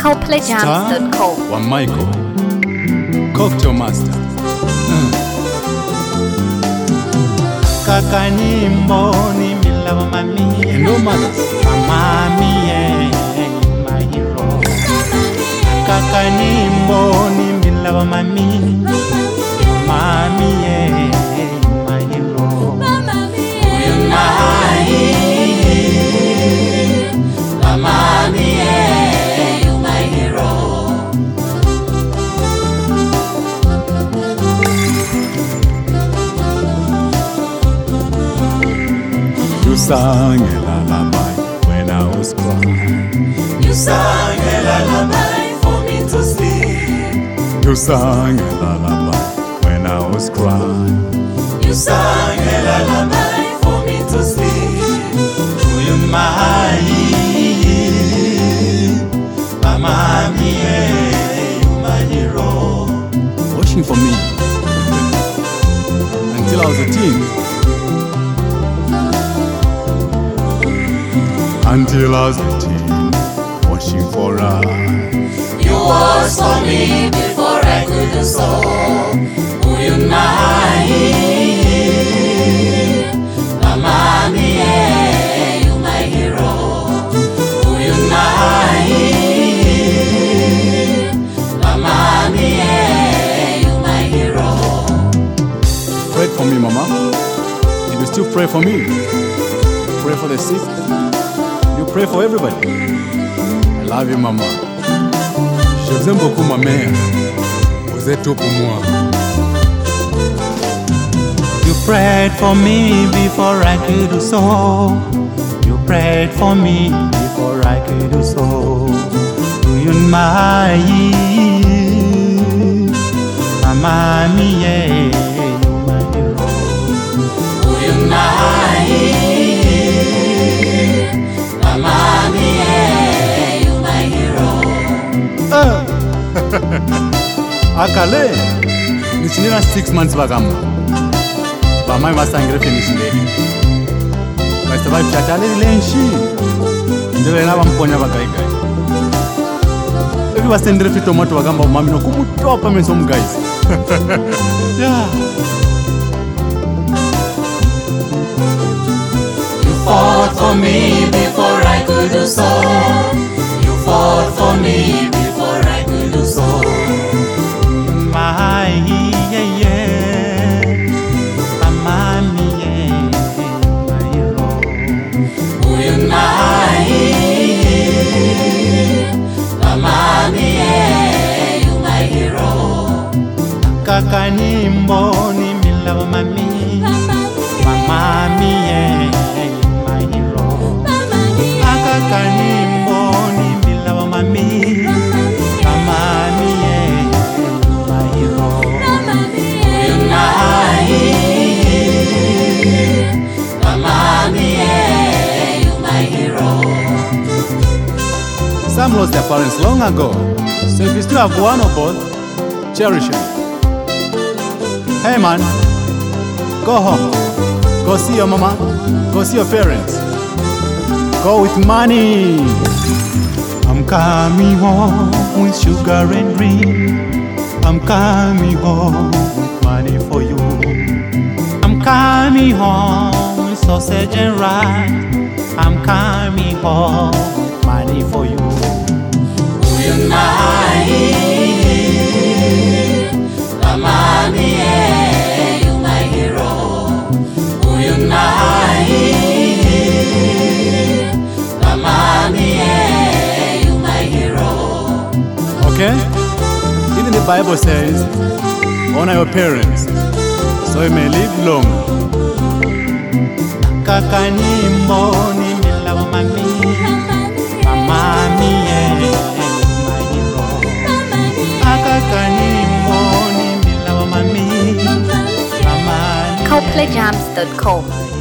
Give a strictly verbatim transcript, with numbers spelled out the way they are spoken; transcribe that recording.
copley jams dot com. Wa Michael Cocktail Master. Kaka ni mboni mila wa mami No mothers. Mami yeah, my hero. Kaka ni mboni mila wa mami Mami yeah, my hero. Uyu mai Mami yeah, you my hero. You sang a lullaby when I was crying. You sang a lullaby for me to sleep. You sang a lullaby when I was crying. You sang a lullaby for me to sleep. Uyu mai Mami yeah, you my hero. Watching for me until I was a teen. Until I was a teen, watching for us. You was for me before I could do so. Uyu mai Mami yeah, you my hero. Uyu mai Mami yeah, you my hero. Pray for me, Mama. And you still pray for me. Pray for the sick. You pray for everybody. I love you, Mama. Je vous aime beaucoup, ma mère. Vous êtes tout pour moi. You prayed for me before I could do so. You prayed for me before I could do so. You my Mami yeah, you my hero. You my Mami yeah, you my hero. Akale, nichinira six months bagamba. Bamai masangire finishile. Basta vai chatale lenshi. Ndele na bamponya bagaigai. Ebi basendere fito moto bagamba mami no kumutopa meso mu guys. Yeah. You fought for me before I could do so. You fought for me before I could do so. My yeah yeah, Mami yeah, my hero. Uyu mai Mami yeah, you my hero. Kaka ni mboni mila wa mami Mami yeah, my hero. Kaka ni mboni mila wa mami Mami yeah, my hero. Uyu mai Mami yeah, you my hero. Some lost their parents long ago. So if you still have one or both, cherish it. Hey man, go home. Go see your mama. Go see your parents. Go with money. I'm coming home with sugar and cream. I'm coming home with money for you. I'm coming home with sausage and rice. I'm coming home with money for you. Uyu mai Mami yeah, you my hero. Uyu mai Mami yeah, you my hero. Okay? Even the Bible says, honor your parents so you may live long. Kaka ni mboni mila wa mami Mami yeah, my hero. Kaka ni mboni mila wa mami Mami copley jams dot com.